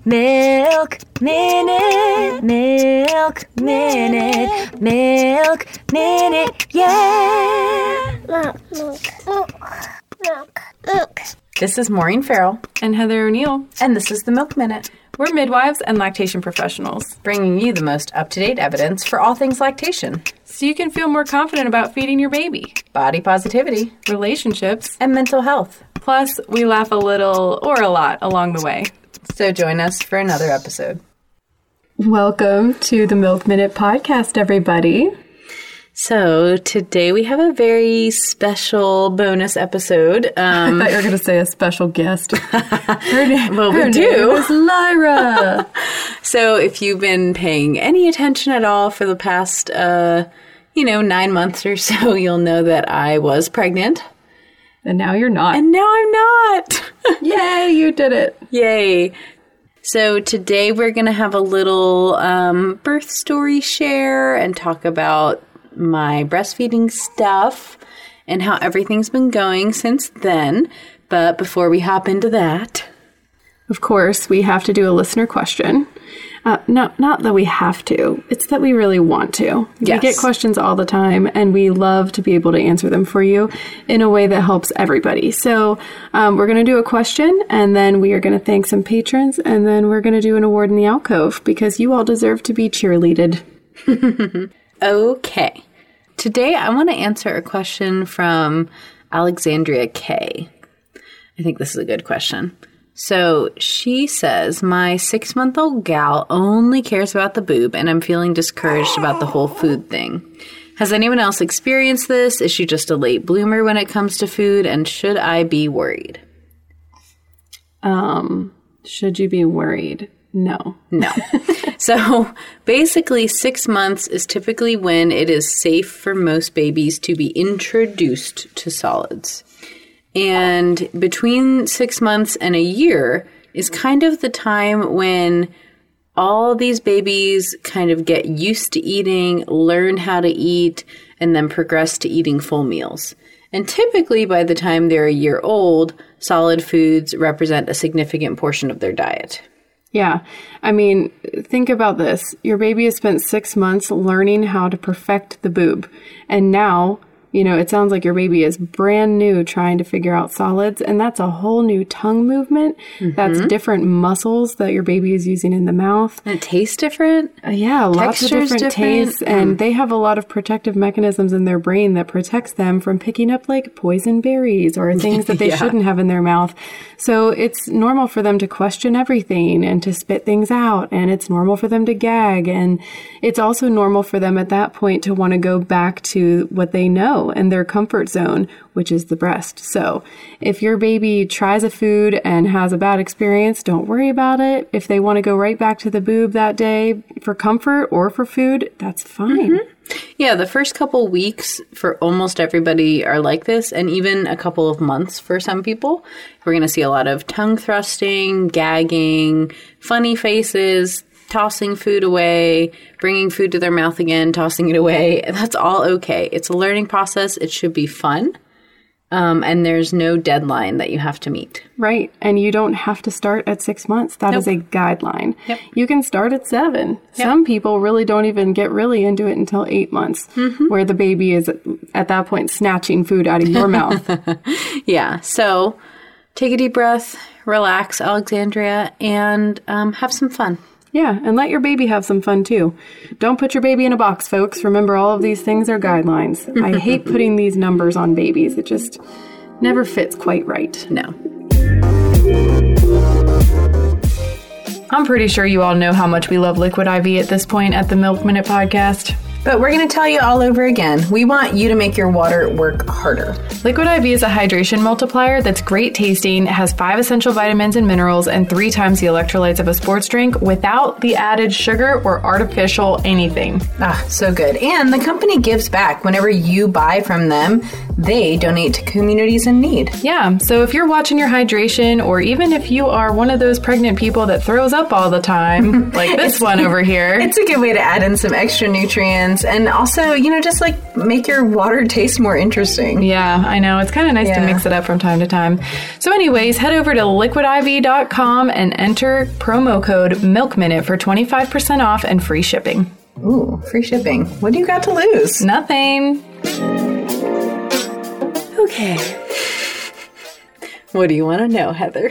Milk Minute, Milk Minute, Milk Minute, yeah! Milk. This is Maureen Farrell and Heather O'Neill, and this is the Milk Minute. We're midwives and lactation professionals, bringing you the most up-to-date evidence for all things lactation, so you can feel more confident about feeding your baby, body positivity, relationships, and mental health. Plus, we laugh a little or a lot along the way. So join us for another episode. Welcome to the Milk Minute podcast, everybody. So today we have a very special bonus episode. I thought you were going to say a special guest. Her name is Lyra. So if you've been paying any attention at all for the past, 9 months or so, you'll know that I was pregnant. And now you're not. And now I'm not. Yay, you did it. Yay. So today we're going to have a little birth story share and talk about my breastfeeding stuff and how everything's been going since then. But before we hop into that, of course, we have to do a listener question. Not that we have to. It's that we really want to. Yes. We get questions all the time, and we love to be able to answer them for you in a way that helps everybody. So we're going to do a question, and then we are going to thank some patrons, and then we're going to do an award in the alcove because you all deserve to be cheerleaded. Okay. Today, I want to answer a question from Alexandria K. I think this is a good question. So she says, my 6-month-old gal only cares about the boob, and I'm feeling discouraged about the whole food thing. Has anyone else experienced this? Is she just a late bloomer when it comes to food? And should I be worried? Should you be worried? No. So basically 6 months is typically when it is safe for most babies to be introduced to solids. And between 6 months and a year is kind of the time when all these babies kind of get used to eating, learn how to eat, and then progress to eating full meals. And typically by the time they're a year old, solid foods represent a significant portion of their diet. Yeah. I mean, think about this. Your baby has spent 6 months learning how to perfect the boob. And now, it sounds like your baby is brand new trying to figure out solids. And that's a whole new tongue movement. Mm-hmm. That's different muscles that your baby is using in the mouth. And it tastes different? Yeah, lots of different tastes. And they have a lot of protective mechanisms in their brain that protects them from picking up like poison berries or things that they shouldn't have in their mouth. So it's normal for them to question everything and to spit things out. And it's normal for them to gag. And it's also normal for them at that point to want to go back to what they know and their comfort zone, which is the breast. So if your baby tries a food and has a bad experience, don't worry about it. If they want to go right back to the boob that day for comfort or for food, that's fine. Mm-hmm. Yeah, the first couple weeks for almost everybody are like this, and even a couple of months for some people. We're going to see a lot of tongue thrusting, gagging, funny faces, tossing food away, bringing food to their mouth again, tossing it away. That's all okay. It's a learning process. It should be fun. And there's no deadline that you have to meet. Right. And you don't have to start at 6 months. That is a guideline. Yep. You can start at 7. Yep. Some people really don't even get really into it until 8 months, where the baby is at that point snatching food out of your mouth. Yeah. So take a deep breath, relax, Alexandria, and have some fun. Yeah, and let your baby have some fun, too. Don't put your baby in a box, folks. Remember, all of these things are guidelines. I hate putting these numbers on babies. It just never fits quite right. No. I'm pretty sure you all know how much we love Liquid IV at this point at the Milk Minute podcast. But we're going to tell you all over again. We want you to make your water work harder. Liquid IV is a hydration multiplier that's great tasting, has 5 essential vitamins and minerals, and 3 times the electrolytes of a sports drink without the added sugar or artificial anything. Ah, so good. And the company gives back. Whenever you buy from them, they donate to communities in need. Yeah, so if you're watching your hydration, or even if you are one of those pregnant people that throws up all the time, like this one over here. It's a good way to add in some extra nutrients ingredients and also, just like make your water taste more interesting. Yeah, I know. It's kind of nice to mix it up from time to time. So anyways, head over to liquidiv.com and enter promo code MILKMINUTE for 25% off and free shipping. Ooh, free shipping. What do you got to lose? Nothing. Okay. What do you want to know, Heather?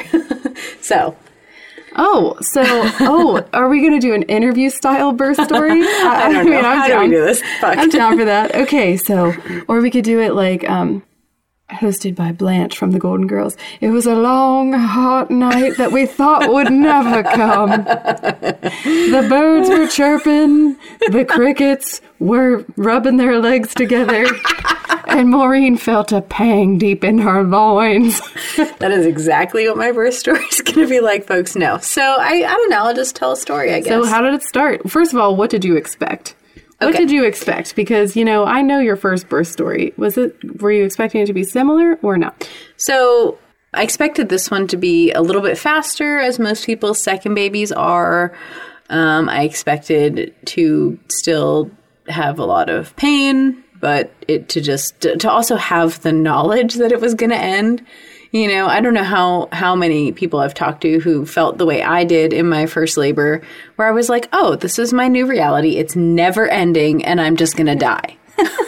Are we going to do an interview style birth story? I don't know. How do we do this? Fuck. I'm down for that. Okay, or we could do it like, hosted by Blanche from the Golden Girls. It was a long, hot night that we thought would never come. The birds were chirping, the crickets were rubbing their legs together, and Maureen felt a pang deep in her loins. That is exactly what my birth story is going to be like, folks. No. So, I don't know. I'll just tell a story, I guess. So, how did it start? First of all, what did you expect? What did you expect? Because, I know your first birth story. Were you expecting it to be similar or not? So, I expected this one to be a little bit faster, as most people's second babies are. I expected to still have a lot of pain, but it to also have the knowledge that it was going to end. I don't know how many people I've talked to who felt the way I did in my first labor, where I was like, oh, this is my new reality. It's never ending, and I'm just going to die.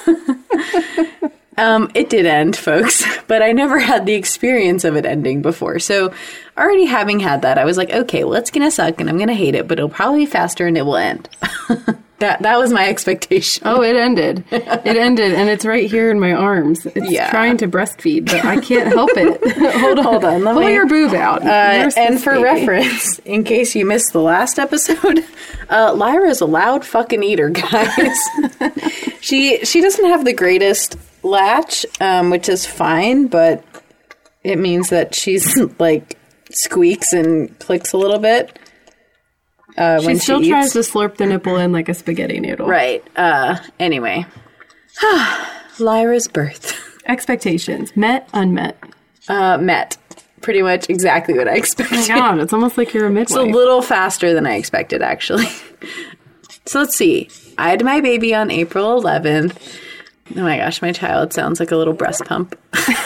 It did end, folks, but I never had the experience of it ending before. So already having had that, I was like, okay, well, it's going to suck, and I'm going to hate it, but it'll probably be faster, and it will end. That was my expectation. Oh, it ended. It ended, and it's right here in my arms. It's trying to breastfeed, but I can't help it. Hold on. Pull your boob out. And for reference, in case you missed the last episode, Lyra's a loud fucking eater, guys. She doesn't have the greatest latch, which is fine, but it means that she's like squeaks and clicks a little bit. She still tries to slurp the nipple in like a spaghetti noodle. Right. Anyway. Lyra's birth. Expectations. Met, unmet? Met. Pretty much exactly what I expected. Oh my God, it's almost like you're a midwife. It's a little faster than I expected, actually. So let's see. I had my baby on April 11th. Oh my gosh, my child sounds like a little breast pump.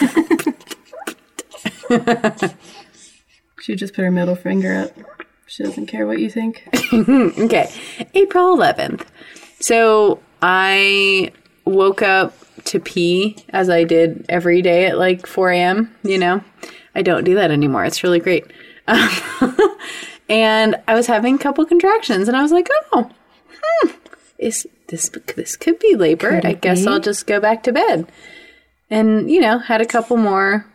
She just put her middle finger up. She doesn't care what you think. Okay. April 11th. So I woke up to pee as I did every day at like 4 a.m. I don't do that anymore. It's really great. And I was having a couple contractions and I was like, oh, this could be labor. I guess I'll just go back to bed. And, had a couple more.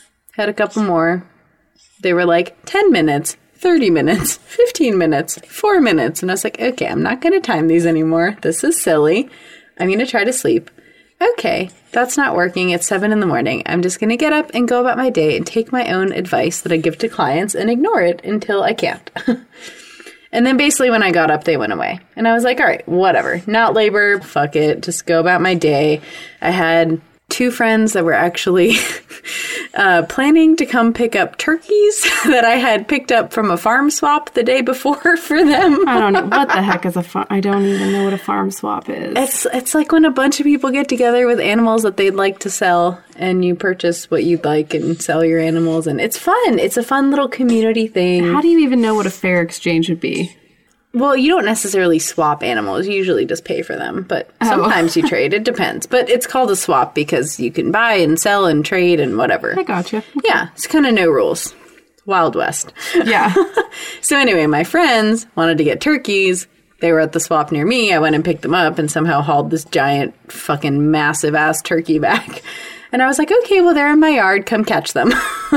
They were like 10 minutes. 30 minutes, 15 minutes, 4 minutes. And I was like, okay, I'm not going to time these anymore. This is silly. I'm going to try to sleep. Okay, that's not working. It's 7 a.m. I'm just going to get up and go about my day and take my own advice that I give to clients and ignore it until I can't. And then basically when I got up, they went away. And I was like, all right, whatever. Not labor. Fuck it. Just go about my day. I had 2 friends that were actually planning to come pick up turkeys that I had picked up from a farm swap the day before for them. I don't know. What the heck is I don't even know what a farm swap is. It's like when a bunch of people get together with animals that they'd like to sell and you purchase what you'd like and sell your animals. And it's fun. It's a fun little community thing. How do you even know what a fair exchange would be? Well, you don't necessarily swap animals. You usually just pay for them. But sometimes you trade. It depends. But it's called a swap because you can buy and sell and trade and whatever. I gotcha. Yeah. It's kind of no rules. Wild West. Yeah. So anyway, my friends wanted to get turkeys. They were at the swap near me. I went and picked them up and somehow hauled this giant fucking massive ass turkey back. And I was like, okay, well, they're in my yard. Come catch them.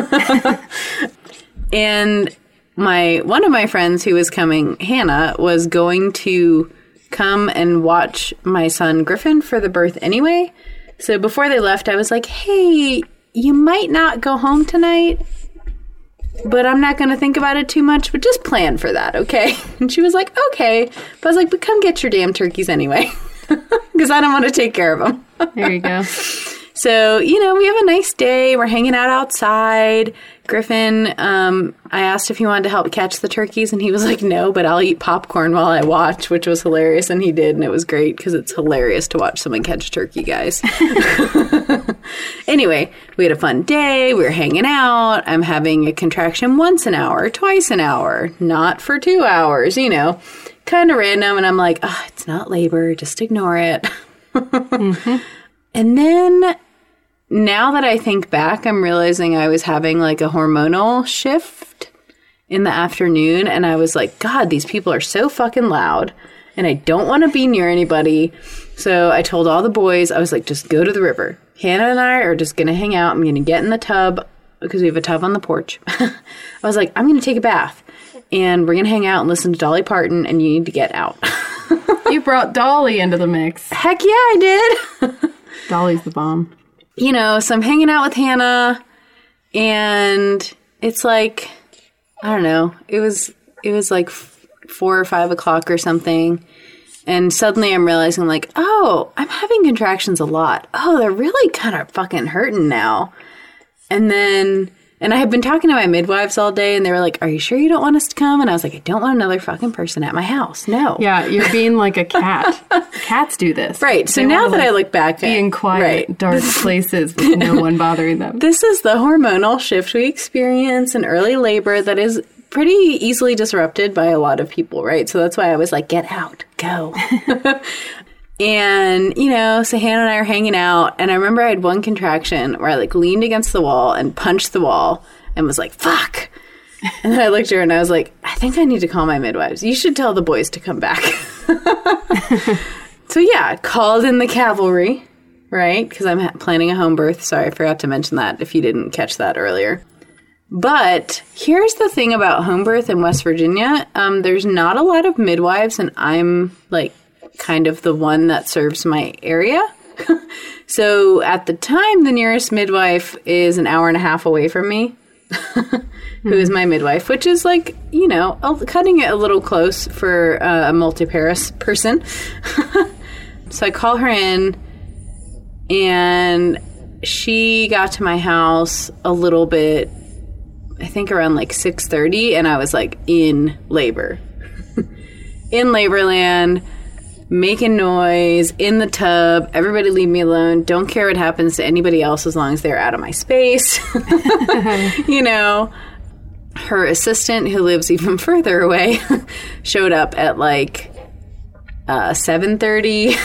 And one of my friends who was coming, Hannah, was going to come and watch my son Griffin for the birth anyway. So before they left, I was like, hey, you might not go home tonight, but I'm not going to think about it too much, but just plan for that, okay? And she was like, okay. But I was like, but come get your damn turkeys anyway, because I don't want to take care of them. There you go. So, we have a nice day. We're hanging out outside. Griffin, I asked if he wanted to help catch the turkeys, and he was like, no, but I'll eat popcorn while I watch, which was hilarious, and he did, and it was great because it's hilarious to watch someone catch a turkey, guys. Anyway, we had a fun day. We were hanging out. I'm having a contraction once an hour, twice an hour, not for 2 hours, kind of random, and I'm like, it's not labor, just ignore it. Mm-hmm. And then now that I think back, I'm realizing I was having like a hormonal shift in the afternoon. And I was like, God, these people are so fucking loud. And I don't want to be near anybody. So I told all the boys, I was like, just go to the river. Hannah and I are just going to hang out. I'm going to get in the tub because we have a tub on the porch. I was like, I'm going to take a bath. And we're going to hang out and listen to Dolly Parton. And you need to get out. You brought Dolly into the mix. Heck yeah, I did. Dolly's the bomb. So I'm hanging out with Hannah, and it's like, I don't know, it was like 4 or 5 o'clock or something, and suddenly I'm realizing, like, oh, I'm having contractions a lot. Oh, they're really kind of fucking hurting now. And I had been talking to my midwives all day, and they were like, are you sure you don't want us to come? And I was like, I don't want another fucking person at my house. No. Yeah, you're being like a cat. Cats do this. Right. So now that I look back, be in quiet, dark places with no one bothering them. This is the hormonal shift we experience in early labor that is pretty easily disrupted by a lot of people, right? So that's why I was like, get out, go. And, so Hannah and I are hanging out, and I remember I had one contraction where I, like, leaned against the wall and punched the wall and was like, fuck. And then I looked at her and I was like, I think I need to call my midwives. You should tell the boys to come back. So, yeah, called in the cavalry, right? Because I'm planning a home birth. Sorry, I forgot to mention that if you didn't catch that earlier. But here's the thing about home birth in West Virginia. There's not a lot of midwives, and I'm, like, kind of the one that serves my area. So at the time, the nearest midwife is an hour and a half away from me, who is my midwife, which is like, cutting it a little close for a multiparous person. So I call her in, and she got to my house a little bit, I think around like 6:30, and I was like in labor. In labor land. Making noise, in the tub, everybody leave me alone, don't care what happens to anybody else as long as they're out of my space. Her assistant, who lives even further away, showed up at like 7:30.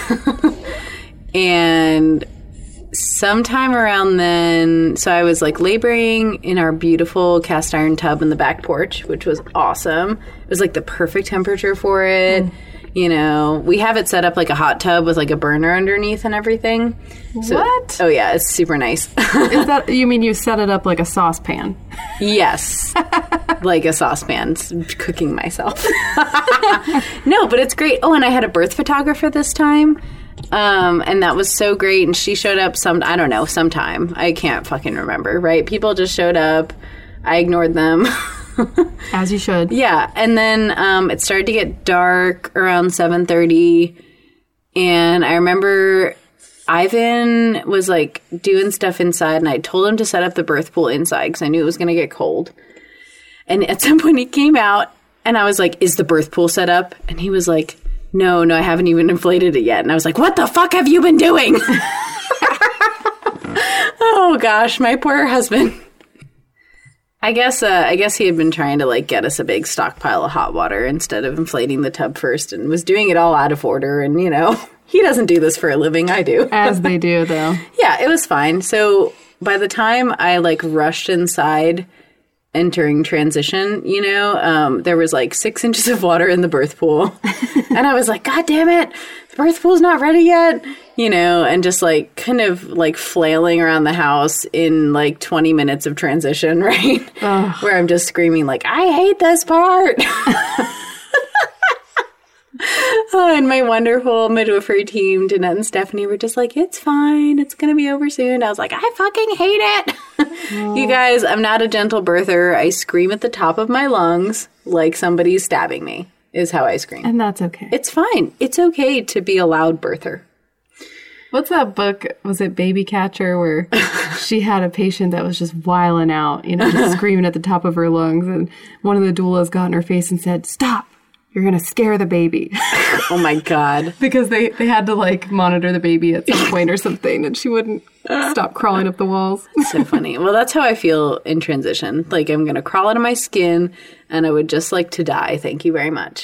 And sometime around then, so I was like laboring in our beautiful cast iron tub in the back porch, which was awesome. It was like the perfect temperature for it. We have it set up like a hot tub with like a burner underneath and everything. So, what? Oh, yeah. It's super nice. Is that, you mean you set it up like a saucepan? Yes. Like a saucepan. Cooking myself. No, but it's great. Oh, and I had a birth photographer this time. And that was so great. And she showed up sometime. I can't fucking remember, right? People just showed up. I ignored them. As you should. Yeah. And then it started to get dark around 7:30. And I remember Ivan was like doing stuff inside, and I told him to set up the birth pool inside because I knew it was going to get cold. And at some point he came out, and I was like, is the birth pool set up? And he was like, no, I haven't even inflated it yet. And I was like, what the fuck have you been doing? Oh gosh, my poor husband. I guess he had been trying to like get us a big stockpile of hot water instead of inflating the tub first, and was doing it all out of order. And he doesn't do this for a living. I do. As they do, though. Yeah, it was fine. So by the time I like rushed inside, entering transition, there was like 6 inches of water in the birth pool, and I was like, God damn it, the birth pool's not ready yet. And just like kind of like flailing around the house in like 20 minutes of transition, right? Ugh. Where I'm just screaming like, I hate this part. And my wonderful midwifery team, Danette and Stephanie, were just like, it's fine. It's going to be over soon. I was like, I fucking hate it. Oh. You guys, I'm not a gentle birther. I scream at the top of my lungs like somebody's stabbing me, is how I scream. And that's okay. It's fine. It's okay to be a loud birther. What's that book? Was it Baby Catcher, where she had a patient that was just wiling out, just screaming at the top of her lungs, and one of the doulas got in her face and said, "Stop! You're going to scare the baby." Oh my God. Because they had to monitor the baby at some point or something, and she wouldn't stop crawling up the walls. So funny. Well, that's how I feel in transition. Like, I'm going to crawl out of my skin, and I would just like to die. Thank you very much.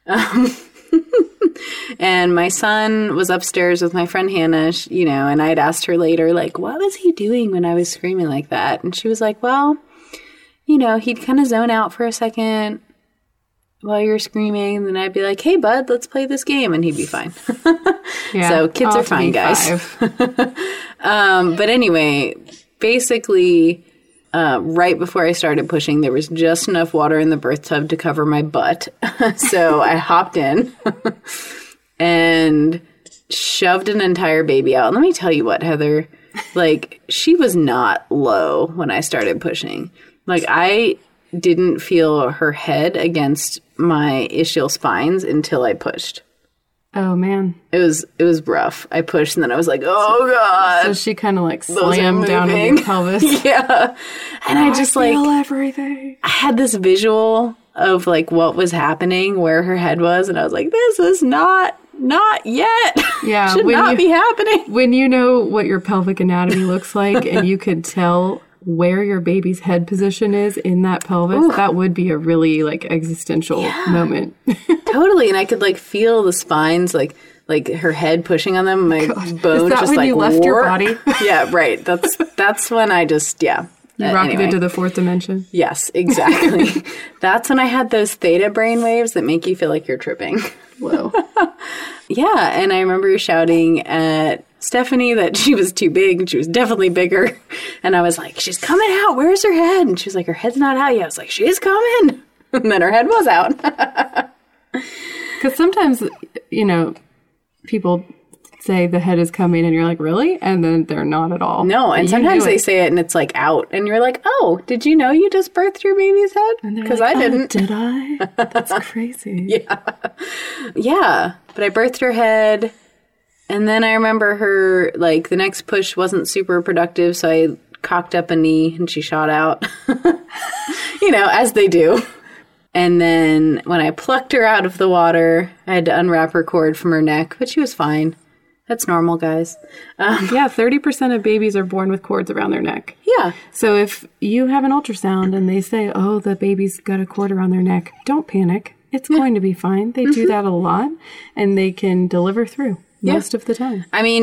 And my son was upstairs with my friend Hannah, and I had asked her later, what was he doing when I was screaming like that? And she was like, well, he'd kind of zone out for a second while you're screaming. And then I'd be like, hey, bud, let's play this game. And he'd be fine. Yeah, so kids are fine, guys. But anyway, basically, right before I started pushing, there was just enough water in the birth tub to cover my butt. So I hopped in and shoved an entire baby out. And let me tell you what, Heather, she was not low when I started pushing. I didn't feel her head against my ischial spines until I pushed. Oh, man. It was rough. I pushed, and then I was like, oh, God. So she kind of slammed down on your pelvis. Yeah. And I just feel everything. I had this visual of what was happening, where her head was, and I was like, this is not yet. Yeah. Should not be happening. When you know what your pelvic anatomy looks like and you could tell where your baby's head position is in that pelvis, ooh, that would be a really existential moment. Totally. And I could feel the spines, like her head pushing on them, my bone just when you left your body. Yeah, right. That's when I just, yeah. You rocketed to the fourth dimension. Yes, exactly. That's when I had those theta brain waves that make you feel like you're tripping. Whoa. Yeah, and I remember shouting at Stephanie that she was too big, and she was definitely bigger. And I was like, she's coming out. Where's her head? And she was like, her head's not out yet. I was like, she is coming. And then her head was out. Because sometimes, people say the head is coming, and you're like, really? And then they're not at all. No, and sometimes they say it, and it's out. And you're like, oh, did you know you just birthed your baby's head? Because I didn't. Did I? That's crazy. Yeah. Yeah. But I birthed her head. And then I remember her, the next push wasn't super productive, so I cocked up a knee and she shot out. As they do. And then when I plucked her out of the water, I had to unwrap her cord from her neck, but she was fine. That's normal, guys. Yeah, 30% of babies are born with cords around their neck. Yeah. So if you have an ultrasound and they say, oh, the baby's got a cord around their neck, don't panic. It's going to be fine. They do that a lot, and they can deliver through. Most of the time. I mean,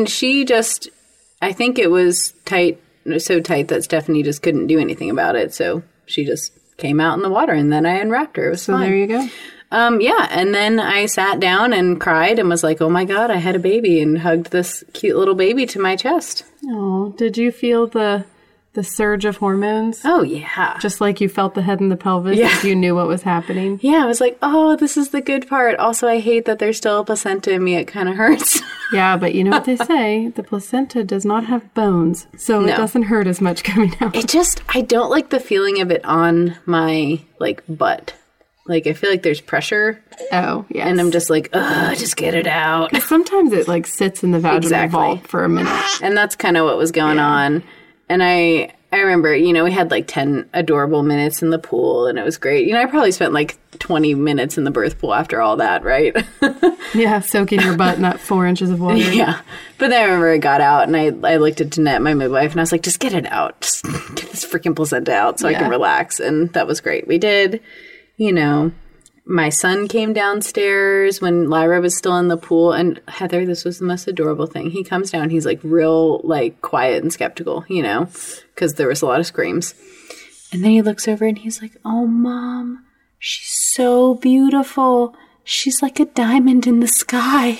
I think it was tight, so tight that Stephanie just couldn't do anything about it. So she just came out in the water, and then I unwrapped her. It was fine. There you go. Yeah. And then I sat down and cried and was like, oh my God, I had a baby, and hugged this cute little baby to my chest. Oh, did you feel the surge of hormones? Oh, yeah. Just like you felt the head in the pelvis, yeah. You knew what was happening? Yeah, I was like, oh, this is the good part. Also, I hate that there's still a placenta in me. It kind of hurts. Yeah, but you know what they say? The placenta does not have bones, so it doesn't hurt as much coming out. I don't like the feeling of it on my, butt. I feel like there's pressure. Oh, yes. And I'm just like, ugh, just get it out. Sometimes it, sits in the vaginal vault for a minute. And that's kind of what was going on. And I remember, we had 10 adorable minutes in the pool, and it was great. I probably spent 20 minutes in the birth pool after all that, right? Yeah, soaking your butt in that 4 inches of water. Yeah. But then I remember I got out, and I looked at Danette, my midwife, and I was like, just get it out. Just get this freaking placenta out so I can relax. And that was great. We did, my son came downstairs when Lyra was still in the pool, and Heather, this was the most adorable thing. He comes down, he's real quiet and skeptical, because there was a lot of screams. And then he looks over and he's like, oh, Mom, she's so beautiful. She's like a diamond in the sky.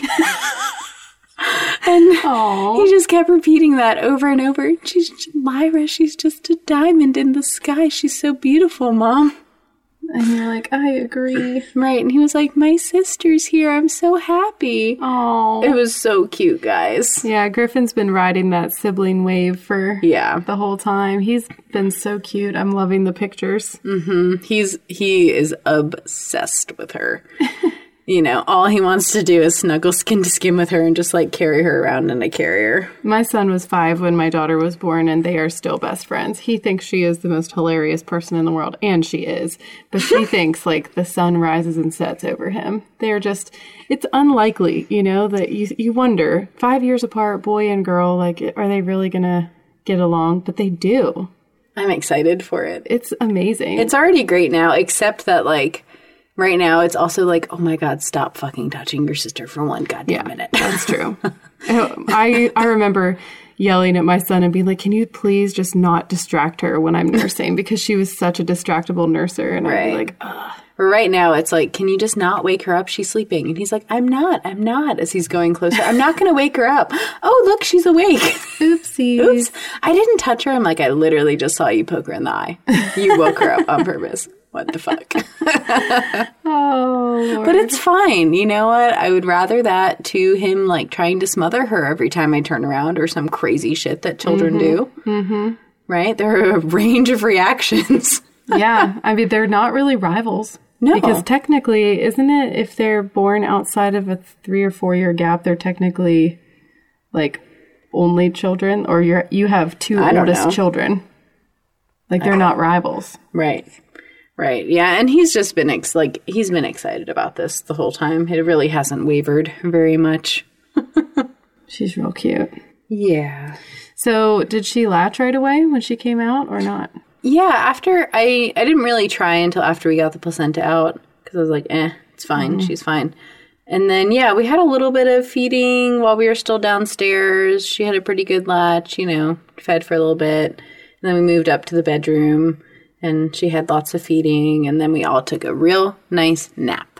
And he just kept repeating that over and over. Lyra, she's just a diamond in the sky. She's so beautiful, Mom. And you're like, I agree. Right. And he was like, my sister's here. I'm so happy. Oh, it was so cute, guys. Yeah, Griffin's been riding that sibling wave for the whole time. He's been so cute. I'm loving the pictures. Mm-hmm. He is obsessed with her. you know, all he wants to do is snuggle skin to skin with her and just like carry her around in a carrier. My son was 5 when my daughter was born, and they are still best friends. He thinks she is the most hilarious person in the world, and she is. But she thinks like the sun rises and sets over him. They're just, it's unlikely, you know, that you wonder, 5 years apart, boy and girl, like, are they really going to get along? But they do. I'm excited for it. It's amazing. It's already great now, except that like, right now, it's also like, oh my God, stop fucking touching your sister for one goddamn minute. That's true. I remember yelling at my son and being like, can you please just not distract her when I'm nursing? Because she was such a distractible nurser. And I'd be like, ugh. Right now, it's like, can you just not wake her up? She's sleeping. And he's like, I'm not, as he's going closer. I'm not going to wake her up. Oh, look, she's awake. Oopsies. Oops. I didn't touch her. I'm like, I literally just saw you poke her in the eye. You woke her up on purpose. What the fuck? Oh, Lord. But it's fine. You know what? I would rather that to him like trying to smother her every time I turn around or some crazy shit that children do. Mm-hmm. Right? There are a range of reactions. Yeah. I mean, they're not really rivals. No. Because technically, isn't it, if they're born outside of a 3 or 4 year gap, they're technically like only children, or you have 2 oldest children. Like they're not rivals. Right. Right. Yeah. And he's just been he's been excited about this the whole time. It really hasn't wavered very much. She's real cute. Yeah. So did she latch right away when she came out or not? Yeah. After I didn't really try until after we got the placenta out because I was like, it's fine. She's fine. And then, yeah, we had a little bit of feeding while we were still downstairs. She had a pretty good latch, you know, fed for a little bit. And then we moved up to the bedroom. And she had lots of feeding, and then we all took a real nice nap.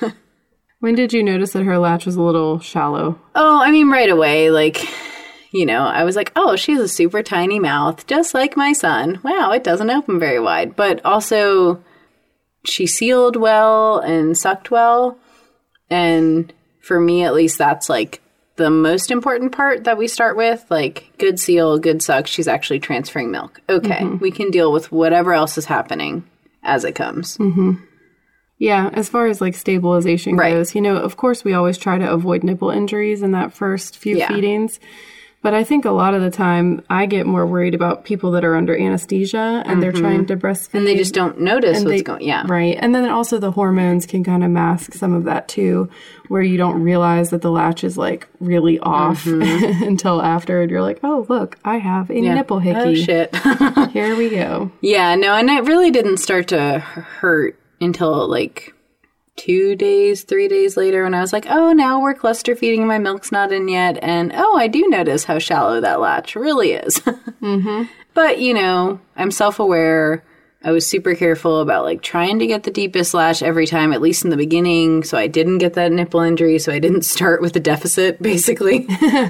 When did you notice that her latch was a little shallow? Oh, I mean, right away. Like, you know, I was like, oh, she has a super tiny mouth, just like my son. Wow, it doesn't open very wide. But also, she sealed well and sucked well. And for me, at least, that's like the most important part that we start with, like good seal, good suck, she's actually transferring milk. Okay, we can deal with whatever else is happening as it comes. Mm-hmm. Yeah, as far as like stabilization goes, you know, of course we always try to avoid nipple injuries in that first few feedings. But I think a lot of the time I get more worried about people that are under anesthesia and they're trying to breastfeed. And they just don't notice what's going on. Right. And then also the hormones can kind of mask some of that too, where you don't realize that the latch is like really off until after. And you're like, oh, look, I have a nipple hickey. Oh, shit. Here we go. Yeah, no, and it really didn't start to hurt until like 2 days, 3 days later when I was like, oh, now we're cluster feeding and my milk's not in yet. And, oh, I do notice how shallow that latch really is. But, you know, I'm self-aware. I was super careful about, like, trying to get the deepest latch every time, at least in the beginning, so I didn't get that nipple injury, so I didn't start with a deficit, basically.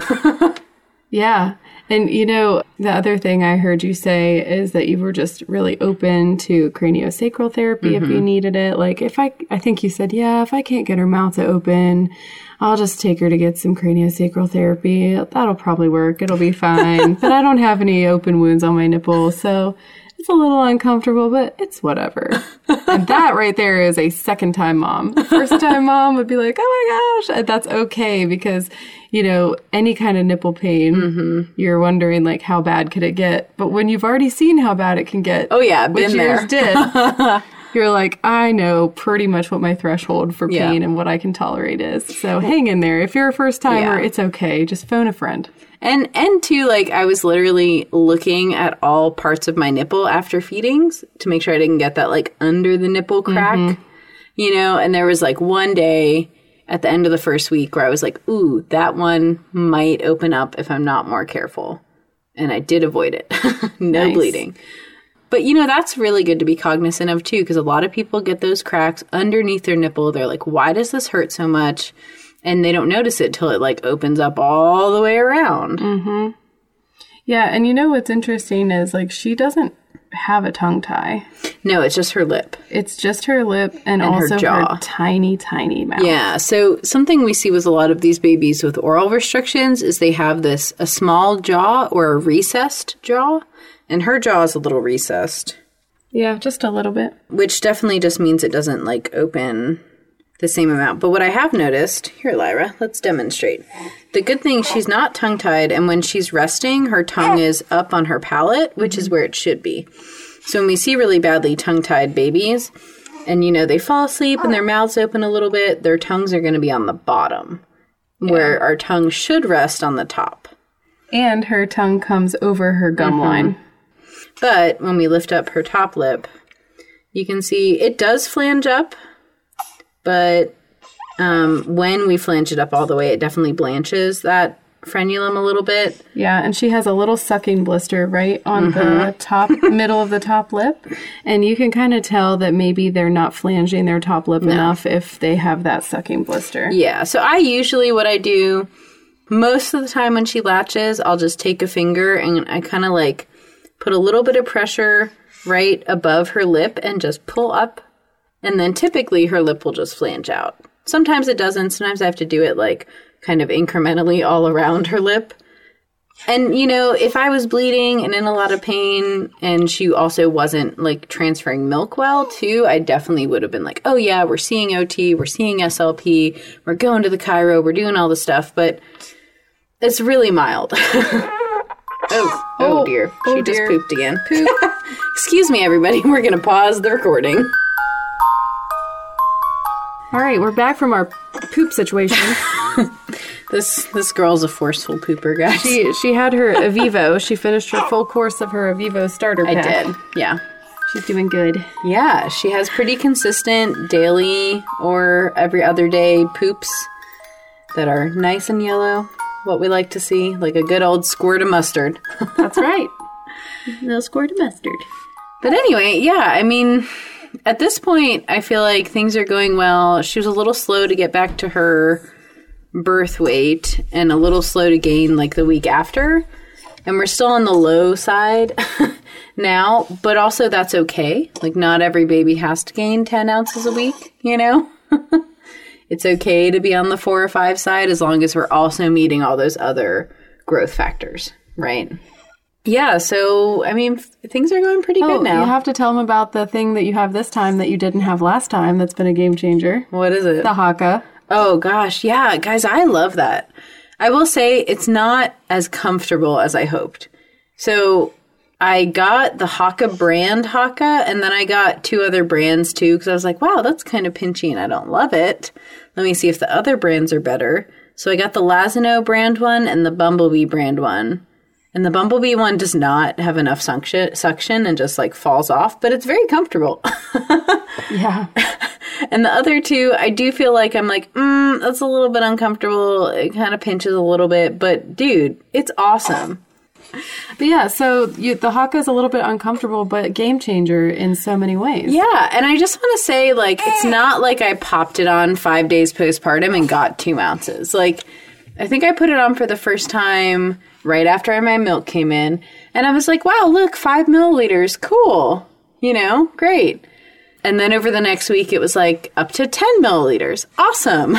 Yeah. And, you know, the other thing I heard you say is that you were just really open to craniosacral therapy if you needed it. Like, I think you said, yeah, if I can't get her mouth to open, I'll just take her to get some craniosacral therapy. That'll probably work. It'll be fine. But I don't have any open wounds on my nipples, so it's a little uncomfortable, but it's whatever. And that right there is a second-time mom. First-time mom would be like, oh my gosh, and that's okay because, you know, any kind of nipple pain, you're wondering, like, how bad could it get? But when you've already seen how bad it can get, oh yeah, been which there. yours did, you're like, I know pretty much what my threshold for pain and what I can tolerate is. So hang in there. If you're a first-timer, it's okay. Just phone a friend. And too, like, I was literally looking at all parts of my nipple after feedings to make sure I didn't get that, like, under the nipple crack, you know? And there was, like, one day at the end of the first week where I was like, ooh, that one might open up if I'm not more careful. And I did avoid it. No bleeding. But, you know, that's really good to be cognizant of, too, because a lot of people get those cracks underneath their nipple. They're like, why does this hurt so much? And they don't notice it till it, like, opens up all the way around. Yeah, and you know what's interesting is, like, she doesn't have a tongue tie. No, it's just her lip. It's just her lip and also her jaw. her tiny, tiny mouth. Yeah, so something we see with a lot of these babies with oral restrictions is they have a small jaw or a recessed jaw. And her jaw is a little recessed. Yeah, just a little bit. Which definitely just means it doesn't, like, open the same amount. But what I have noticed, here, Lyra, let's demonstrate. The good thing, she's not tongue-tied, and when she's resting, her tongue is up on her palate, which is where it should be. So when we see really badly tongue-tied babies, and, they fall asleep and their mouths open a little bit, their tongues are going to be on the bottom, where our tongue should rest on the top. And her tongue comes over her gum line. But when we lift up her top lip, you can see it does flange up, but when we flange it up all the way, it definitely blanches that frenulum a little bit. Yeah, and she has a little sucking blister right on the top, middle of the top lip. And you can kind of tell that maybe they're not flanging their top lip enough if they have that sucking blister. Yeah, so what I do, most of the time when she latches, I'll just take a finger and I kind of put a little bit of pressure right above her lip and just pull up. And then typically her lip will just flange out. Sometimes it doesn't. Sometimes I have to do it kind of incrementally all around her lip. And, if I was bleeding and in a lot of pain and she also wasn't transferring milk well too, I definitely would have been oh yeah, we're seeing OT, we're seeing SLP, we're going to the chiro, we're doing all this stuff. But it's really mild. Oh dear. She just pooped again. Poop. Excuse me, everybody. We're going to pause the recording. All right, we're back from our poop situation. This girl's a forceful pooper, guys. She had her Avivo. She finished her full course of her Avivo starter pack. I did, yeah. She's doing good. Yeah, she has pretty consistent daily or every other day poops that are nice and yellow. What we like to see, like a good old squirt of mustard. That's right. A little squirt of mustard. But anyway, yeah, at this point, I feel like things are going well. She was a little slow to get back to her birth weight and a little slow to gain the week after. And we're still on the low side now, but also that's okay. Not every baby has to gain 10 ounces a week, It's okay to be on the 4 or 5 side as long as we're also meeting all those other growth factors, right? Yeah, so, things are going pretty good now. You have to tell them about the thing that you have this time that you didn't have last time that's been a game changer. What is it? The Haakaa. Oh, gosh. Yeah, guys, I love that. I will say it's not as comfortable as I hoped. So I got the Haakaa brand Haakaa, and then I got 2 other brands, too, because I was like, wow, that's kind of pinchy, and I don't love it. Let me see if the other brands are better. So I got the Lazino brand one and the Bumblebee brand one. And the Bumblebee one does not have enough suction and just falls off, but it's very comfortable. Yeah. And the other 2, I do feel like I'm that's a little bit uncomfortable. It kind of pinches a little bit, but dude, it's awesome. But yeah, so the Haakaa is a little bit uncomfortable, but game changer in so many ways. Yeah, and I just want to say, it's not like I popped it on 5 days postpartum and got 2 ounces. I think I put it on for the first time right after my milk came in, and I was like, wow, look, 5 milliliters, cool, great. And then over the next week, it was up to 10 milliliters, awesome.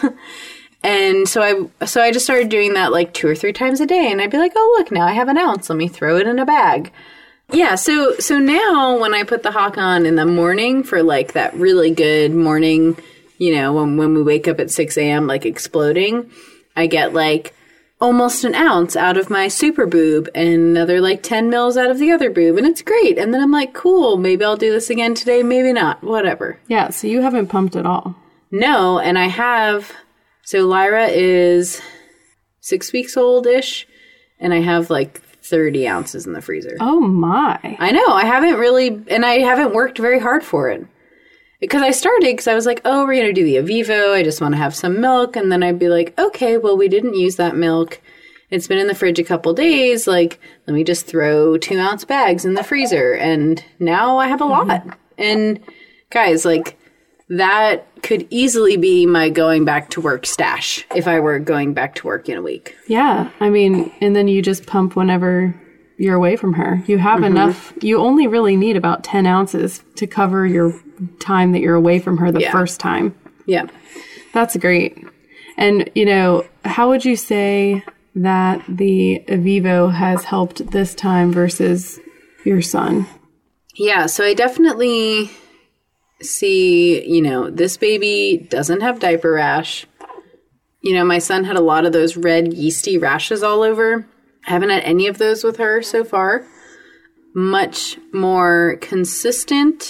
And so I just started doing that 2 or 3 times a day, and I'd be like, oh, look, now I have an ounce, let me throw it in a bag. Yeah, so now when I put the Haakaa on in the morning for that really good morning, when we wake up at 6 a.m. exploding, I get almost an ounce out of my super boob and another 10 mils out of the other boob, and it's great. And then I'm like, cool, maybe I'll do this again today, maybe not, whatever. Yeah, so you haven't pumped at all. No, and I have. So Lyra is 6 weeks old-ish, and I have 30 ounces in the freezer. Oh my. I know, I haven't worked very hard for it. Because I started, because I was like, oh, we're going to do the Avivo, I just want to have some milk, and then I'd be like, okay, well, we didn't use that milk. It's been in the fridge a couple days, let me just throw 2-ounce bags in the freezer, and now I have a lot. And guys, that could easily be my going back to work stash if I were going back to work in a week. Yeah, and then you just pump whenever you're away from her. You have enough. You only really need about 10 ounces to cover your time that you're away from her the first time. Yeah. That's great. And, how would you say that the Avivo has helped this time versus your son? Yeah, so I definitely see, you know, this baby doesn't have diaper rash. You know, my son had a lot of those red yeasty rashes all over. I haven't had any of those with her so far. Much more consistent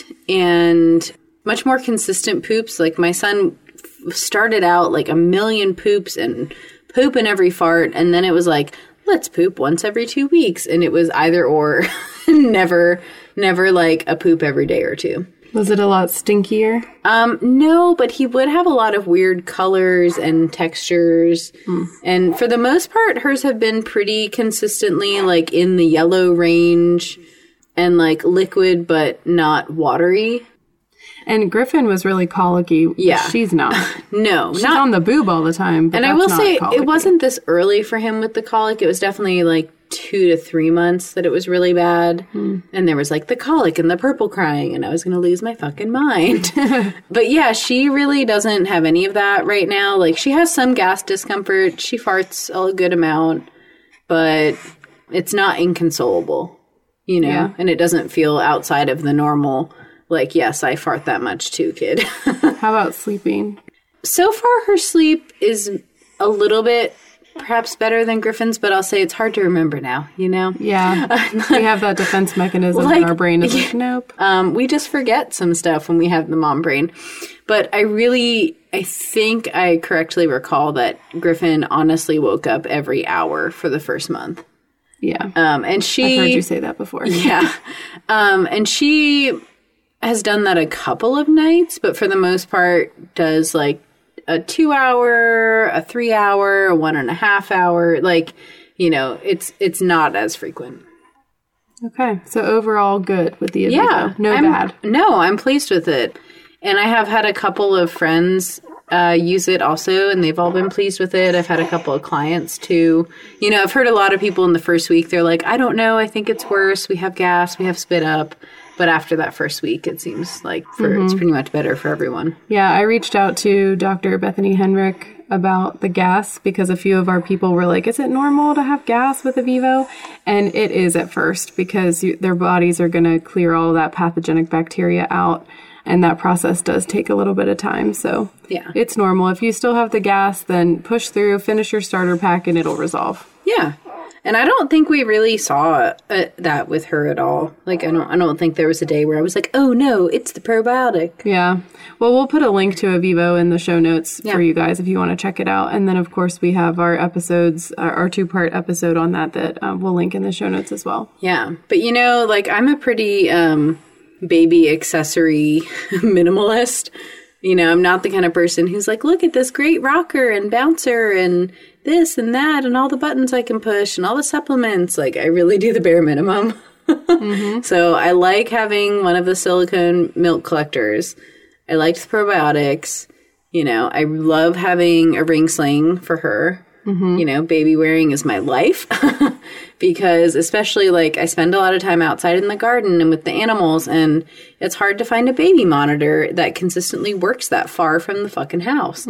poops. Like my son started out like a million poops and poop in every fart. And then it was like, let's poop once every 2 weeks. And it was either or, never like a poop every day or two. Was it a lot stinkier? No, but he would have a lot of weird colors and textures. And for the most part, hers have been pretty consistently like in the yellow range and like liquid, but not watery. And Griffin was really colicky. Yeah. She's not. No. She's on the boob all the time. But and I will say it wasn't this early for him with the colic. It was definitely like 2 to 3 months that it was really bad. And there was like the colic and the purple crying and I was going to lose my fucking mind. But yeah, she really doesn't have any of that right now. Like she has some gas discomfort. She farts a good amount, but it's not inconsolable, you know, Yeah. and it doesn't feel outside of the normal. Like, yes, I fart that much too, kid. How about sleeping? So far, her sleep is a little bit perhaps better than Griffin's, but I'll say it's hard to remember now, you know? Yeah. We have that defense mechanism in our brain. Is like, nope. We just forget some stuff when we have the mom brain. But I think I correctly recall that Griffin honestly woke up every hour for the first month. Yeah. And I've heard you say that before. Yeah. And she has done that a couple of nights, but for the most part does like a 2 hour, a 3 hour, a 1.5 hour. Like, you know, it's not as frequent. Okay. So overall good with the Avivo. Yeah. Bad. No, I'm pleased with it. And I have had a couple of friends use it also, and they've all been pleased with it. I've had a couple of clients too. You know, I've heard a lot of people in the first week, they're like, I don't know, I think it's worse. We have gas, we have spit up. But after that first week, it seems like it's pretty much better for everyone. Yeah, I reached out to Dr. Bethany Henrik about the gas because a few of our people were like, is it normal to have gas with Avivo? And it is at first because their bodies are going to clear all that pathogenic bacteria out. And that process does take a little bit of time. So yeah, it's normal. If you still have the gas, then push through, finish your starter pack, and it'll resolve. Yeah. And I don't think we really saw that with her at all. Like, I don't think there was a day where I was like, oh no, it's the probiotic. Yeah. Well, we'll put a link to Avivo in the show notes for you guys if you want to check it out. And then, of course, we have our episodes, our 2-part episode on that we'll link in the show notes as well. Yeah. But, you know, like, I'm a pretty baby accessory minimalist. You know, I'm not the kind of person who's like, look at this great rocker and bouncer and this and that and all the buttons I can push and all the supplements. Like, I really do the bare minimum. So I like having one of the silicone milk collectors. I liked the probiotics. You know, I love having a ring sling for her. You know, baby wearing is my life. Because especially, like, I spend a lot of time outside in the garden and with the animals, and it's hard to find a baby monitor that consistently works that far from the fucking house.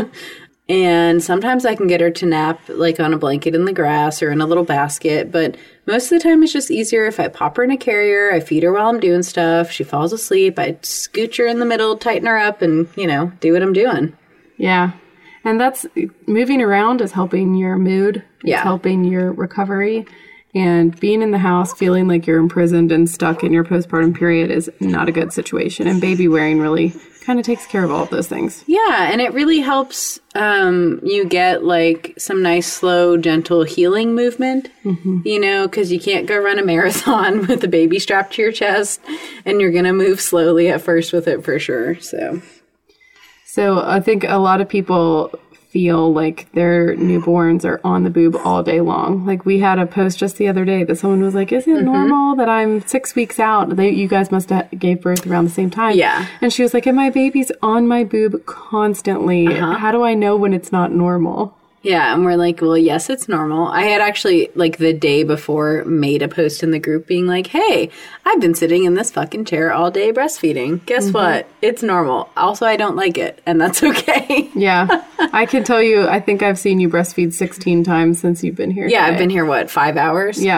And sometimes I can get her to nap, like, on a blanket in the grass or in a little basket, but most of the time it's just easier if I pop her in a carrier, I feed her while I'm doing stuff, she falls asleep, I scooch her in the middle, tighten her up, and, you know, do what I'm doing. Yeah. And that's, moving around is helping your mood. It's helping your recovery. And being in the house feeling like you're imprisoned and stuck in your postpartum period is not a good situation. And baby wearing really kind of takes care of all of those things. Yeah, and it really helps you get, like, some nice, slow, gentle healing movement, you know, because you can't go run a marathon with the baby strapped to your chest, and you're going to move slowly at first with it for sure, So I think a lot of people feel like their newborns are on the boob all day long. Like, we had a post just the other day that someone was like, is it normal that I'm 6 weeks out? You guys must have gave birth around the same time. Yeah. And she was like, and my baby's on my boob constantly. How do I know when it's not normal? Yeah, and we're like, well, yes, it's normal. I had actually, like, the day before made a post in the group being like, hey, I've been sitting in this fucking chair all day breastfeeding. Guess what? It's normal. Also, I don't like it, and that's okay. Yeah. I can tell you, I think I've seen you breastfeed 16 times since you've been here. Yeah, today. I've been here, 5 hours? Yeah.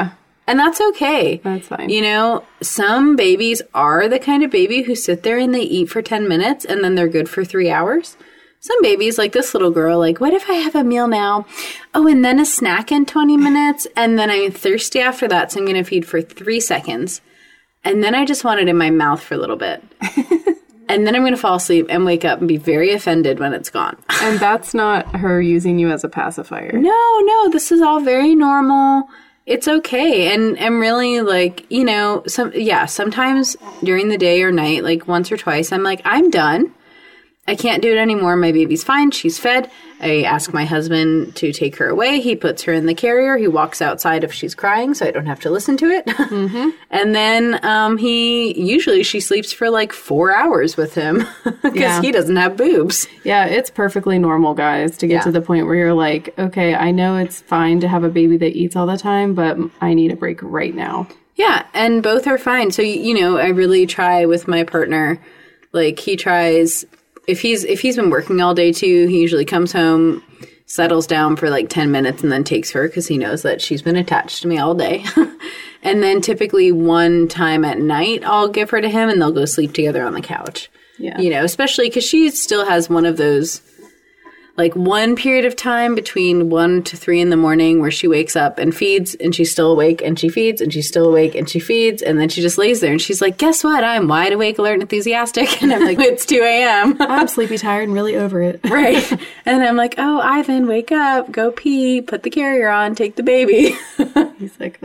And that's okay. That's fine. You know, some babies are the kind of baby who sit there and they eat for 10 minutes and then they're good for 3 hours. Some babies, like this little girl, like, what if I have a meal now? Oh, and then a snack in 20 minutes, and then I'm thirsty after that, so I'm going to feed for 3 seconds. And then I just want it in my mouth for a little bit. And then I'm going to fall asleep and wake up and be very offended when it's gone. And that's not her using you as a pacifier. No, this is all very normal. It's okay. And really, like, you know, sometimes during the day or night, like once or twice, I'm like, I'm done. I can't do it anymore. My baby's fine. She's fed. I ask my husband to take her away. He puts her in the carrier. He walks outside if she's crying, so I don't have to listen to it. Mm-hmm. And then she sleeps for like 4 hours with him because he doesn't have boobs. Yeah, it's perfectly normal, guys, to get to the point where you're like, okay, I know it's fine to have a baby that eats all the time, but I need a break right now. Yeah, and both are fine. So, you know, I really try with my partner. Like, he tries... If he's been working all day too, he usually comes home, settles down for like 10 minutes and then takes her because he knows that she's been attached to me all day. And then typically one time at night, I'll give her to him and they'll go sleep together on the couch. Yeah. You know, especially because she still has one of those, like one period of time between 1 to 3 in the morning where she wakes up and feeds and she's still awake and she feeds and she's still awake and she feeds and then she just lays there and she's like, guess what? I'm wide awake, alert, and enthusiastic. And I'm like, it's 2 a.m. I'm sleepy, tired, and really over it. Right. And I'm like, oh, Ivan, wake up, go pee, put the carrier on, take the baby. He's like,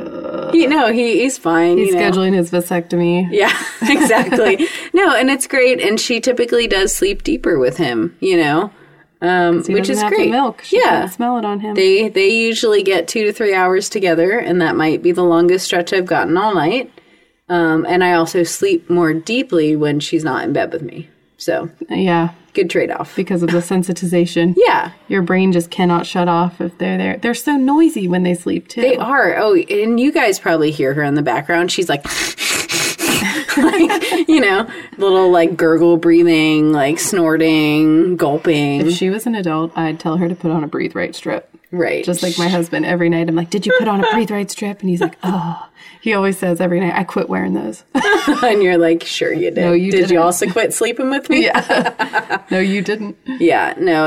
he's fine. He's scheduling his vasectomy. Yeah, exactly. No, and it's great. And she typically does sleep deeper with him, you know. Which is great. Milk. She can't smell it on him. They usually get 2 to 3 hours together, and that might be the longest stretch I've gotten all night. And I also sleep more deeply when she's not in bed with me. So good trade-off because of the sensitization. Yeah, your brain just cannot shut off if they're there. They're so noisy when they sleep too. They are. Oh, and you guys probably hear her in the background. She's like. Like, you know, little like gurgle breathing, like snorting, gulping. If she was an adult, I'd tell her to put on a Breathe Right strip. Right. Just like my husband. Every night I'm like, did you put on a Breathe Right strip? And he's like, oh. He always says every night, I quit wearing those. And you're like, sure you did. No, you didn't. Did you also quit sleeping with me? Yeah. No, you didn't. Yeah. No,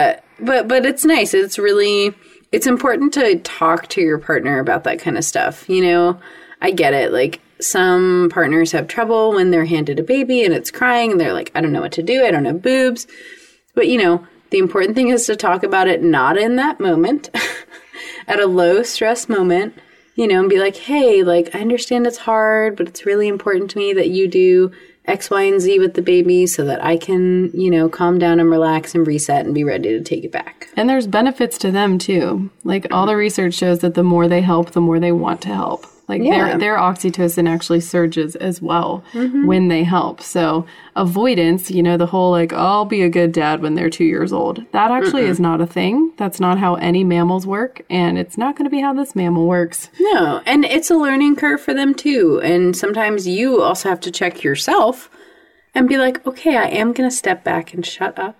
but it's nice. It's really, it's important to talk to your partner about that kind of stuff. You know, I get it. Like, some partners have trouble when they're handed a baby and it's crying and they're like, I don't know what to do. I don't have boobs. But, you know, the important thing is to talk about it not in that moment, at a low stress moment, you know, and be like, hey, like, I understand it's hard, but it's really important to me that you do X, Y, and Z with the baby so that I can, you know, calm down and relax and reset and be ready to take it back. And there's benefits to them too. Like all the research shows that the more they help, the more they want to help. Like their oxytocin actually surges as well when they help. So avoidance, you know, the whole like, I'll be a good dad when they're 2 years old. That actually is not a thing. That's not how any mammals work. And it's not going to be how this mammal works. No. And it's a learning curve for them too. And sometimes you also have to check yourself and be like, okay, I am going to step back and shut up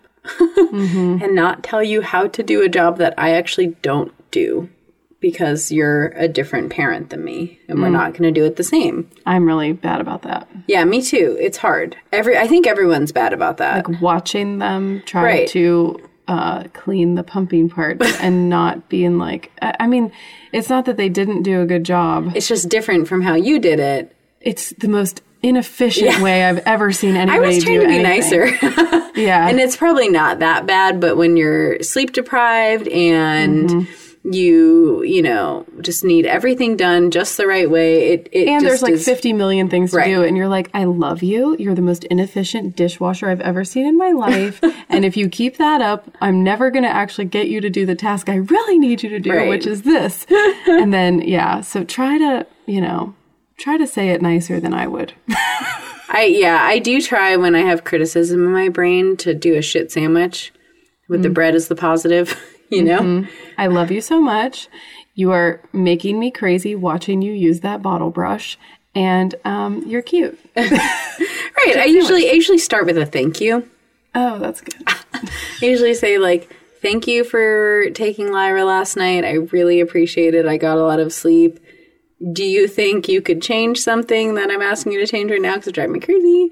and not tell you how to do a job that I actually don't do. Because you're a different parent than me, and we're not going to do it the same. I'm really bad about that. Yeah, me too. It's hard. I think everyone's bad about that. Like watching them try to clean the pumping parts and not being like, I mean, it's not that they didn't do a good job. It's just different from how you did it. It's the most inefficient way I've ever seen anybody do anything. I was trying to be nicer. Yeah. And it's probably not that bad, but when you're sleep deprived and... You know, just need everything done just the right way. And there's like 50 million things to do. And you're like, I love you. You're the most inefficient dishwasher I've ever seen in my life. And if you keep that up, I'm never going to actually get you to do the task I really need you to do, which is this. And then, so try to say it nicer than I would. I do try when I have criticism in my brain to do a shit sandwich with the bread as the positive. You know? I love you so much. You are making me crazy watching you use that bottle brush. And you're cute. Right. I usually start with a thank you. Oh, that's good. I usually say, like, thank you for taking Lyra last night. I really appreciate it. I got a lot of sleep. do you think you could change something that I'm asking you to change right now because it drives me crazy?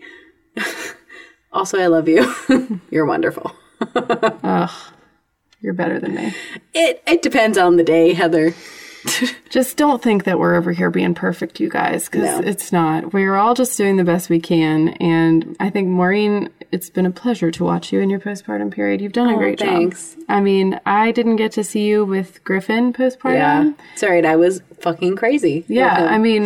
Also, I love you. You're wonderful. Ugh, you're better than me. It depends on the day, Heather. Just don't think that we're over here being perfect, you guys, because it's not. We're all just doing the best we can. And I think, Maureen, it's been a pleasure to watch you in your postpartum period. You've done a great job. I mean, I didn't get to see you with Griffin postpartum. Yeah. It's all right. I was fucking crazy. Yeah. I mean,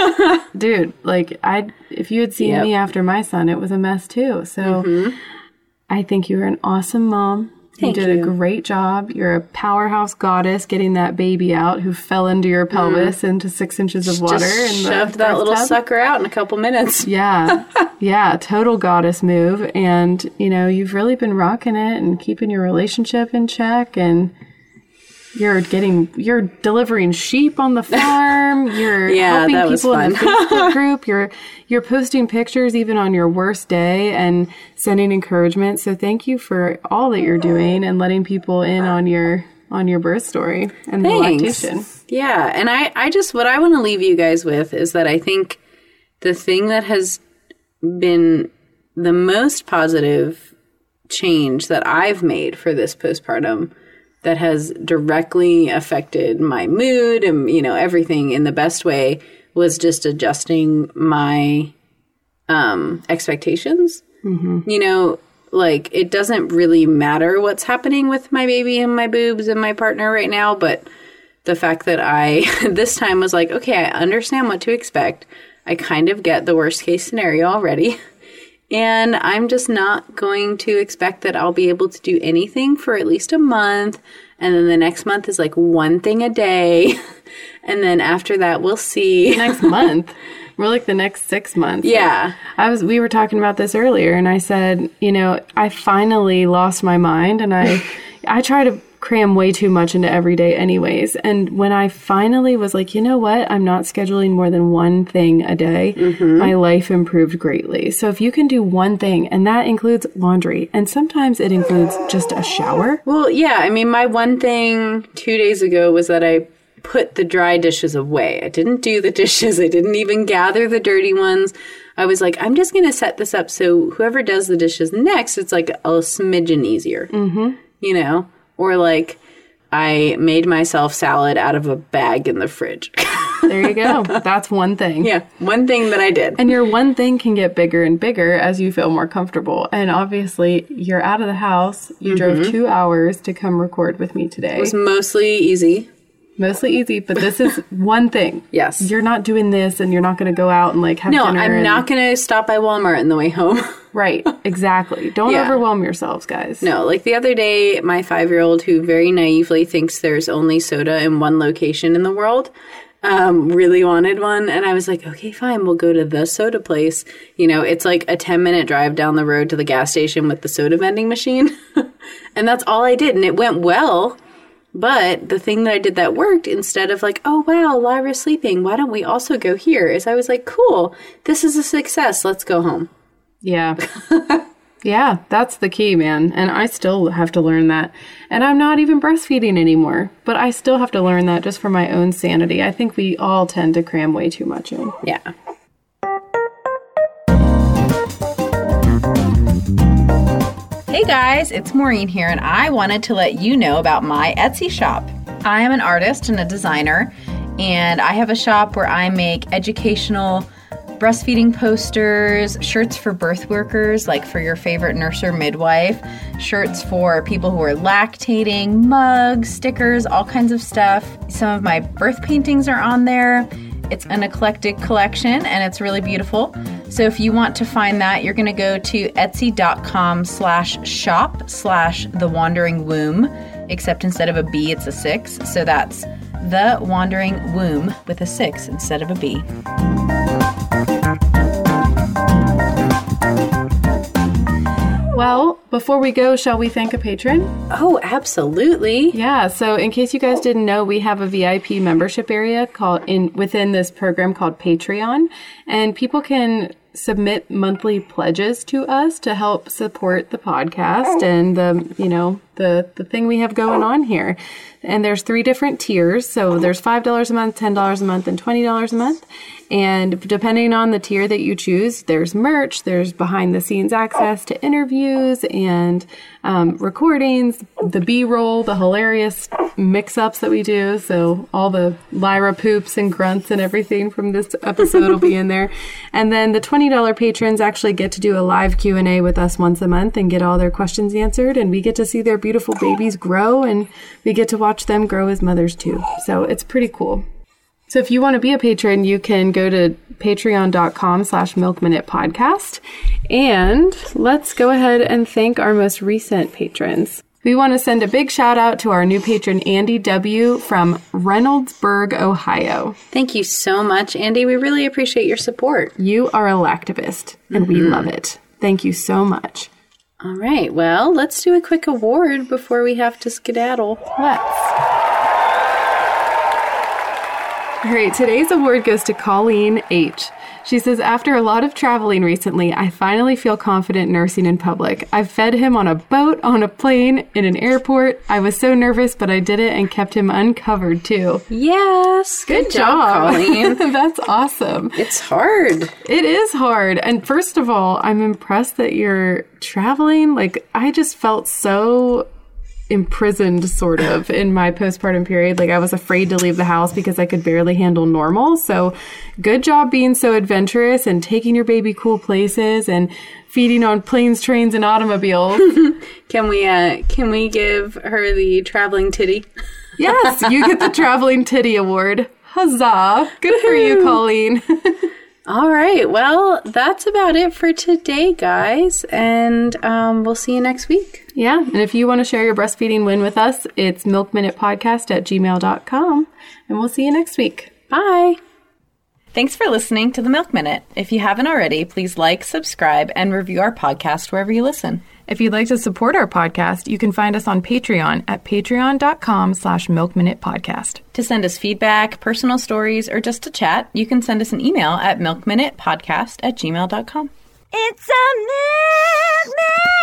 dude, like, if you had seen me after my son, it was a mess too. So I think you're an awesome mom. You did a great job. You're a powerhouse goddess getting that baby out who fell into your pelvis into 6 inches of water. Just shoved that little sucker out in a couple minutes. Yeah. Yeah. Total goddess move. And, you know, you've really been rocking it and keeping your relationship in check. And you're delivering sheep on the farm. You're helping people in the Facebook group. You're posting pictures even on your worst day and sending encouragement. So thank you for all that you're doing and letting people in on your birth story and the lactation. Yeah. And I just, what I want to leave you guys with is that I think the thing that has been the most positive change that I've made for this postpartum that has directly affected my mood and, you know, everything in the best way was just adjusting my expectations. You know, like, it doesn't really matter what's happening with my baby and my boobs and my partner right now, but the fact that I this time was like, okay, I understand what to expect. I kind of get the worst case scenario already. And I'm just not going to expect that I'll be able to do anything for at least a month. And then the next month is like one thing a day. And then after that, we'll see. Next month? We're like the next 6 months. Yeah. We were talking about this earlier, and I said, you know, I finally lost my mind, and I try to cram way too much into every day anyways. And when I finally was like, you know what, I'm not scheduling more than one thing a day, my life improved greatly. So if you can do one thing, and that includes laundry, and sometimes it includes just a shower. Well, yeah, I mean, my one thing 2 days ago was that I put the dry dishes away. I didn't do the dishes. I didn't even gather the dirty ones. I was like, I'm just going to set this up so whoever does the dishes next, it's like a smidgen easier, you know? Or like, I made myself salad out of a bag in the fridge. There you go. That's one thing. Yeah, one thing that I did. And your one thing can get bigger and bigger as you feel more comfortable. And obviously, you're out of the house. You drove 2 hours to come record with me today. It was mostly easy. Mostly easy, but this is one thing. Yes. You're not doing this, and you're not going to go out and like have dinner. No, I'm not going to stop by Walmart on the way home. Right, exactly. Don't overwhelm yourselves, guys. No, like the other day, my 5-year-old, who very naively thinks there's only soda in one location in the world, really wanted one. And I was like, okay, fine, we'll go to the soda place. You know, it's like a 10-minute drive down the road to the gas station with the soda vending machine. And that's all I did. And it went well. But the thing that I did that worked, instead of like, oh, wow, Lyra's sleeping, why don't we also go here? Is I was like, cool, this is a success. Let's go home. Yeah. Yeah, that's the key, man. And I still have to learn that. And I'm not even breastfeeding anymore. But I still have to learn that just for my own sanity. I think we all tend to cram way too much in. Yeah. Hey guys, it's Maureen here, and I wanted to let you know about my Etsy shop. I am an artist and a designer, and I have a shop where I make educational breastfeeding posters, shirts for birth workers, like for your favorite nurse or midwife, shirts for people who are lactating, mugs, stickers, all kinds of stuff. Some of my birth paintings are on there. It's an eclectic collection, and it's really beautiful. So if you want to find that, you're going to go to etsy.com/shop/The Wandering Womb, except instead of a B, it's a 6. So that's The Wandering Womb with a 6 instead of a B. Well, before we go, shall we thank a patron? Oh, absolutely. Yeah, so in case you guys didn't know, we have a VIP membership area within this program called Patreon, and people can submit monthly pledges to us to help support the podcast and the, the thing we have going on here. And there's 3 different tiers. So there's $5 a month, $10 a month, and $20 a month. And depending on the tier that you choose, there's merch, there's behind the scenes access to interviews and recordings, the B-roll, the hilarious mix-ups that we do. So all the Lyra poops and grunts and everything from this episode will be in there. And then the $20 patrons actually get to do a live Q&A with us once a month and get all their questions answered. And we get to see their beautiful babies grow, and we get to watch them grow as mothers too. So it's pretty cool. So if you want to be a patron, you can go to patreon.com/MilkMinutePodcast. And let's go ahead and thank our most recent patrons. We want to send a big shout out to our new patron, Andy W. from Reynoldsburg, Ohio. Thank you so much, Andy. We really appreciate your support. You are a lactivist, and we love it. Thank you so much. All right. Well, let's do a quick award before we have to skedaddle. Let's. All right, today's award goes to Colleen H. She says, after a lot of traveling recently, I finally feel confident nursing in public. I've fed him on a boat, on a plane, in an airport. I was so nervous, but I did it and kept him uncovered too. Yes. Good job, Colleen. That's awesome. It's hard. It is hard. And first of all, I'm impressed that you're traveling. Like, I just felt so imprisoned sort of in my postpartum period. Like, I was afraid to leave the house because I could barely handle normal. So good job being so adventurous and taking your baby cool places and feeding on planes, trains, and automobiles. Can we give her the traveling titty? Yes, you get the traveling titty award. Huzzah. Good for you, Colleen. All right. Well, that's about it for today, guys. And we'll see you next week. Yeah. And if you want to share your breastfeeding win with us, it's milkminutepodcast@gmail.com. And we'll see you next week. Bye. Thanks for listening to the Milk Minute. If you haven't already, please like, subscribe, and review our podcast wherever you listen. If you'd like to support our podcast, you can find us on Patreon at patreon.com/milkminutepodcast. To send us feedback, personal stories, or just to chat, you can send us an email at milkminutepodcast@gmail.com. It's a Milk Minute!